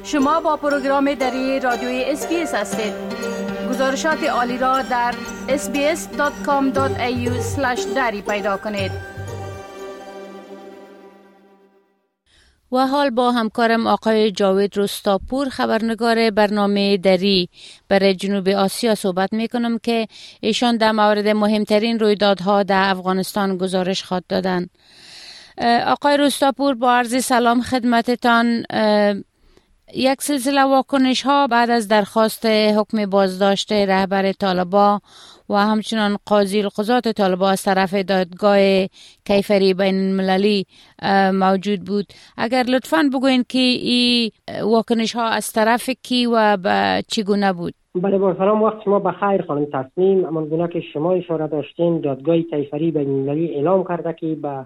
شما با پروگرام دری رادیوی SBS هستید. گزارشات عالی را در sbs.com.au/dari پیدا کنید. و حال با همکارم آقای جاوید رستاپور خبرنگار برنامه دری برای جنوب آسیا صحبت میکنم که ایشان در مورد مهمترین رویدادها در افغانستان گزارش خواهد دادن. آقای رستاپور با عرض سلام خدمتتان. یک سلسله واکنش ها بعد از درخواست حکم بازداشت رهبر طالبان و همچنان قاضی القضات طالبان از طرف دادگاه کیفری بین المللی موجود بود. اگر لطفاً بگوین که این واکنش ها از طرف کی و به چگونه بود؟ بله، با سلام، وقت شما بخیر خانم تصمیم. همانگونه که شما اشاره داشتین، دادگاه کیفری بین المللی اعلام کرده که به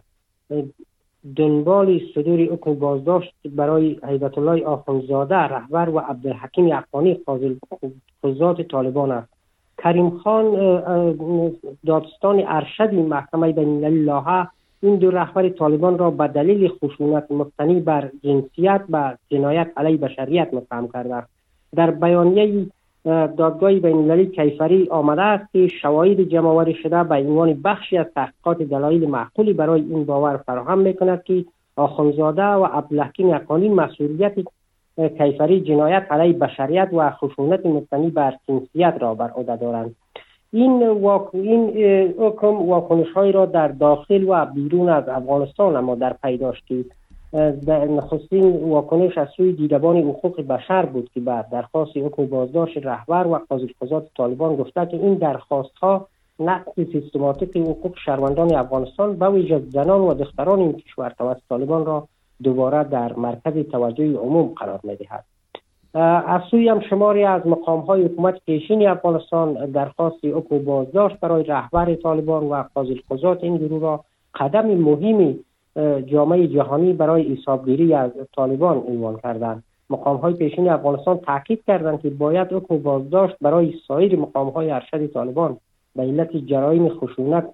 دنبال صدور حکم بازداشت برای هیبت الله آخوندزاده رهبر و عبدالحکیم حقانی قاضی القضات طالبان است. کریم خان دادستان ارشد محکمه بین المللی لاهه این دو رهبر طالبان را به دلیل خشونت مبتنی بر جنسیت و جنایت علیه بشریت متهم کرده است. در بیانیه دادگاه بین المللی کیفری آمده است که شواهد جمع‌آوری شده به عنوان بخشی از تحقیقات دلایل معقولی برای این باور فراهم می‌کند که آخوندزاده و عبدالحکیم حقانی مسئولیت کیفری جنایت علیه بشریت و خشونت مبتنی بر جنسیت را بر عهده دارند. این حکم واکنش‌هایی را در داخل و بیرون از افغانستان اما در پی داشت که نخستین واکنش از سوی دیدبان حقوق بشر بود که بعد درخواست حکم بازداشت رهبر و قاضی القضات طالبان گفته که این درخواست‌ها نقض سیستماتیک حقوق شهروندان افغانستان به ویژه زنان و دختران این کشور توسط طالبان را دوباره در مرکز توجه عموم قرار می‌دهد. از سوی هم شماری از مقام‌های حکومت پیشین افغانستان درخواست حکم بازداشت برای رهبر طالبان و قاضی القضات این گروه را قدم مهمی جامعه جهانی برای حسابگیری از طالبان عنوان کردند. مقام‌های پیشین افغانستان تاکید کردند که باید حکم بازداشت برای سایر مقام‌های ارشد طالبان به علت جرایم خشونت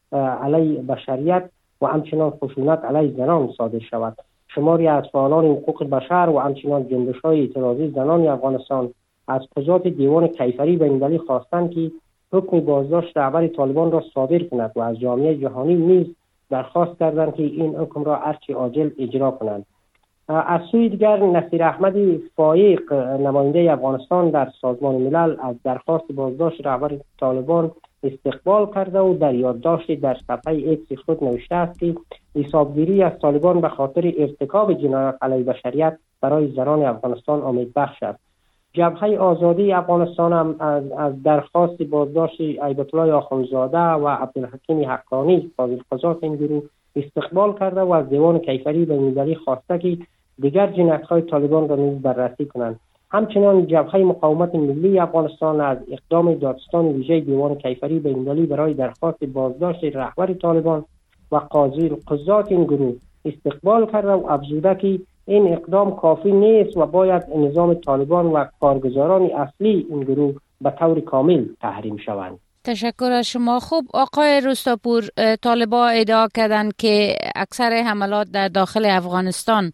علیه بشریت و همچنان خشونت علیه زنان صادر شود. شماری از فعالان حقوق بشر و همچنان جنبش‌های اعتراضی زنان افغانستان از قضات دیوان کیفری بین المللی خواستند که حکم بازداشت رهبر طالبان را صادر کند و از جامعه جهانی نیز درخواست کردند که این حکم را هرچه عاجل اجرا کنند. از سوی دیگر نصیر احمد فایق نماینده افغانستان در سازمان ملل از درخواست بازداشت رهبر طالبان استقبال کرده و در یادداشت در صفحه ایکس خود نوشته است که حسابگیری از طالبان به خاطر ارتکاب جنایات علیه بشریت برای زنان افغانستان امیدبخش است. جبهه آزادی افغانستان هم از درخواست بازداشت هیبت الله آخوندزاده و عبدالحکیم حقانی قاضی القضات این گروه استقبال کرده و از دیوان کیفری بین المللی خواسته که دیگر جنایت‌های طالبان را نیز بررسی کنند. همچنان جبهه مقاومت ملی افغانستان از اقدام دادستان ویژه دیوان کیفری بین المللی برای درخواست بازداشت رهبر طالبان و قاضی القضات این گروه استقبال کرده و افزوده که این اقدام کافی نیست و باید نظام طالبان و کارگزاران اصلی این گروه به طور کامل تحریم شوند. تشکر از شما. خوب آقای رستاپور، طالبان ادعا کردند که اکثر حملات در داخل افغانستان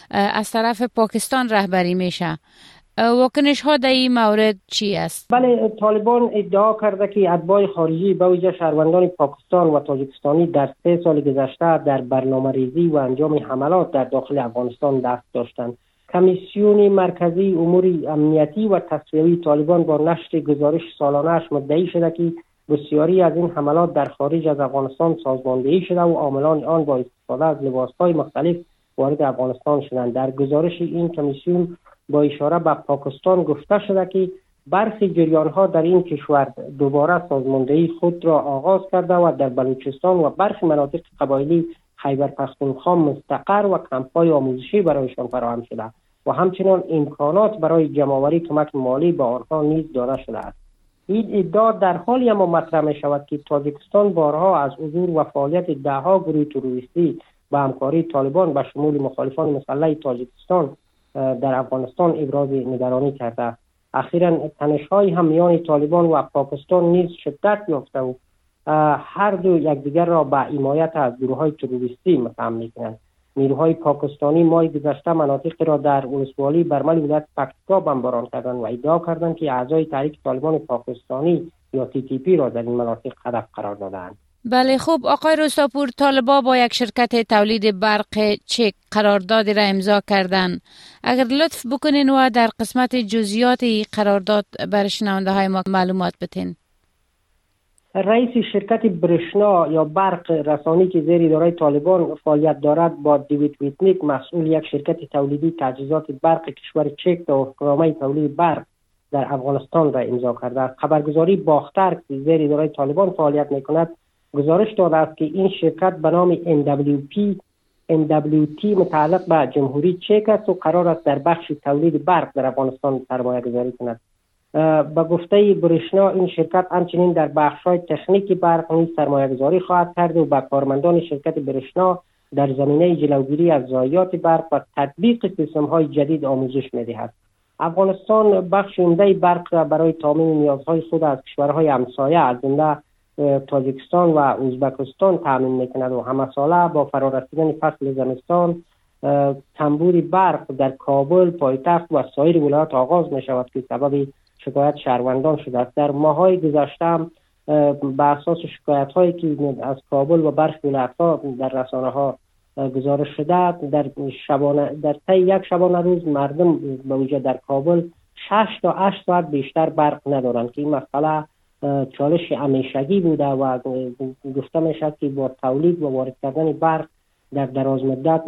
از طرف پاکستان رهبری میشه. واکنش ها در این مورد چی است؟ بله، طالبان ادعا کرده که اتباع خارجی به ویژه شهروندان پاکستان و تاجیکستانی در 3 سال گذشته در برنامه‌ریزی و انجام حملات در داخل افغانستان دست داشتند. کمیسیون مرکزی امور امنیتی و تصفیه‌ای طالبان با نشر گزارش سالانه‌اش مدعی شده که بسیاری از این حملات در خارج از افغانستان سازماندهی شده و عاملان آن با استفاده از لباس‌های مختلف وارد افغانستان شدند. در گزارش این کمیسیون با اشاره به پاکستان گفته شده که برخی جریان‌ها در این کشور دوباره سازماندهی خود را آغاز کرده و در بلوچستان و برخی مناطق قبایلی خیبر پختونخوا مستقر و کمپ‌های آموزشی برایشان فراهم شده و همچنین امکانات برای جمع‌آوری کمک مالی به آنها نیز داده شده است. این ادعا در حالی اما مطرح می شود که تاجیکستان بارها از حضور و فعالیت ده‌ها گروه تروریستی با همکاری طالبان به شمول مخالفان مسلح تاجیکستان در افغانستان ابراز نگرانی کرده است. اخیراً تنش‌های هم میان طالبان و پاکستان نیز شدت یافته و هر دو یکدیگر را به حمایت از گروه‌های تروریستی متهم می‌کنند. نیروهای پاکستانی ماه گذشته مناطق را در ولسوالی برمل ولایت پکتیکا بمباران کردند و ادعا کردند که اعضای تحریک طالبان پاکستانی یا TTP را در این مناطق هدف قرار دادند. بله خوب آقای رستاپور، طالبان با یک شرکت تولید برق چک قراردادی را امضا کردند. اگر لطف بکنین و در قسمت جزئیات قرارداد بر شنونده های ما معلومات بتین. رئیس شرکت برشنا یا برق رسانی که زیر اداره طالبان فعالیت دارد با دیوید ویتنیک مسئول یک شرکت تولیدی تجهیزات برق کشور چک توافقنامه تولید برق در افغانستان را امضا کرده است. خبرگزاری باختر که زیر اداره طالبان فعالیت میکند گزارش داده است که این شرکت به نام NWT متعلق به جمهوری چک است و قرار است در بخش تولید برق در افغانستان سرمایه گذاری کند. با گفته برشنا این شرکت همچنین در بخش‌های تکنیکی برق نیز سرمایه گذاری خواهد کرد و به کارمندان شرکت برشنا در زمینه جلوگیری از ضایعات برق و تطبیق سیستم‌های جدید آموزش می‌دهد. افغانستان بخش عمده برق را برای تامین نیازهای خود از کشورهای همسایه از جمله تاجیکستان و ازبکستان تامین می‌کند و همه ساله با فرارسیدن فصل زمستان کمبود برق در کابل پایتخت و سایر ولایات آغاز می‌شود که سبب شکایت شهروندان شده است. در ماه‌های گذشته به اساس شکایت‌هایی که از کابل و برخی ولایت‌ها در رسانه‌ها گزارش شده در طی یک شبانه روز مردم به ویژه در کابل 6 تا 8 ساعت بیشتر برق ندارند که این مسئله چالش همیشگی بوده و گفته می‌شود که با تولید و وارد کردن برق در دراز مدت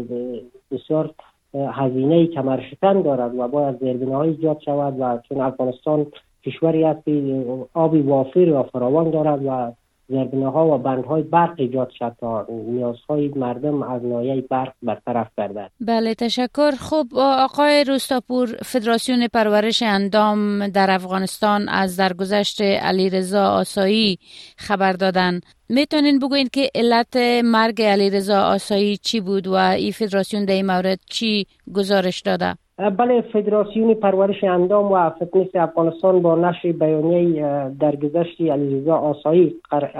بسیار هزینه کمرشکن دارد و باید زیربناهای ایجاد شود و چون افغانستان کشوری است که آبی وافر و فراوان دارد و زیربناها و بندهای برق ایجاد شد تا نیازهای مردم از ناحیه برق برطرف گردد. بله تشکر. خب آقای رستاپور، فدراسیون پرورش اندام در افغانستان از درگذشت علیرضا آسایی خبر دادن. میتونین بگوین که علت مرگ علیرضا آسایی چی بود و این فدراسیون در این مورد چی گزارش داده؟ بله، فدراسیون پرورش اندام و فتنس افغانستان با نشر بیانیه درگذشت علیرضا آسایی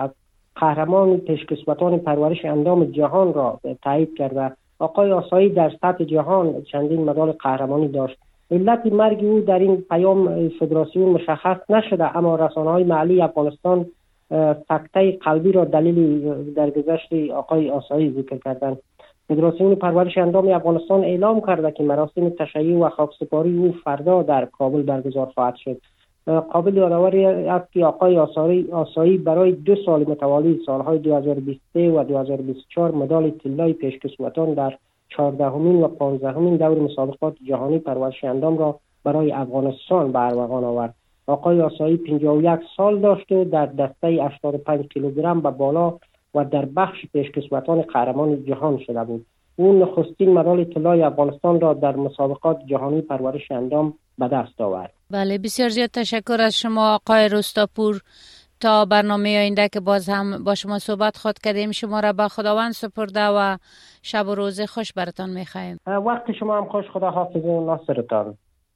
قهرمان پیشکسوتان پرورش اندام جهان را تایید کرده. آقای آسایی در سطح جهان چندین مدال قهرمانی داشت. علت مرگ او در این پیام فدراسیون مشخص نشده، اما رسانه‌های محلی افغانستان سکته قلبی را دلیل درگذشت آقای آسایی ذکر کردند. فدراسیون پرورش اندام افغانستان اعلام کرده که مراسم تشییع و خاکسپاری او فردا در کابل برگزار خواهد شد. قابل یادآوری است که آقای آسایی برای 2 سال متوالی سالهای 2023 و 2024 مدال طلای پیشکسوتان در 14مین و 15مین دور مسابقات جهانی پرورش اندام را برای افغانستان به ارمغان آورد. آقای آسایی 51 سال داشت و در دسته 85 کیلوگرم به بالا و در بخش پیشکسوتان قهرمان جهان شده بود. او نخستین مدال طلای افغانستان را در مسابقات جهانی پرورش اندام به دست آورد. بله، بسیار زیاد تشکر از شما آقای رستاپور. تا برنامه آینده که باز هم با شما صحبت خود کردیم، شما را به خداوند سپرده و شب و روز خوش براتان می‌خواهیم. وقت شما هم خوش. خدا حافظ و ناصرتان.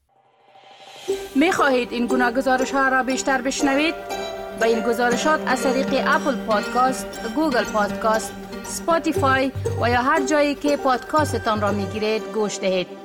می‌خواهید این گناه گزارش‌ها را بیشتر بشنوید؟ با این گزارشات از طریق اپل پادکاست، گوگل پادکاست، اسپاتیفای و یا هر جایی که پادکاستتان را میگیرید گوش دهید.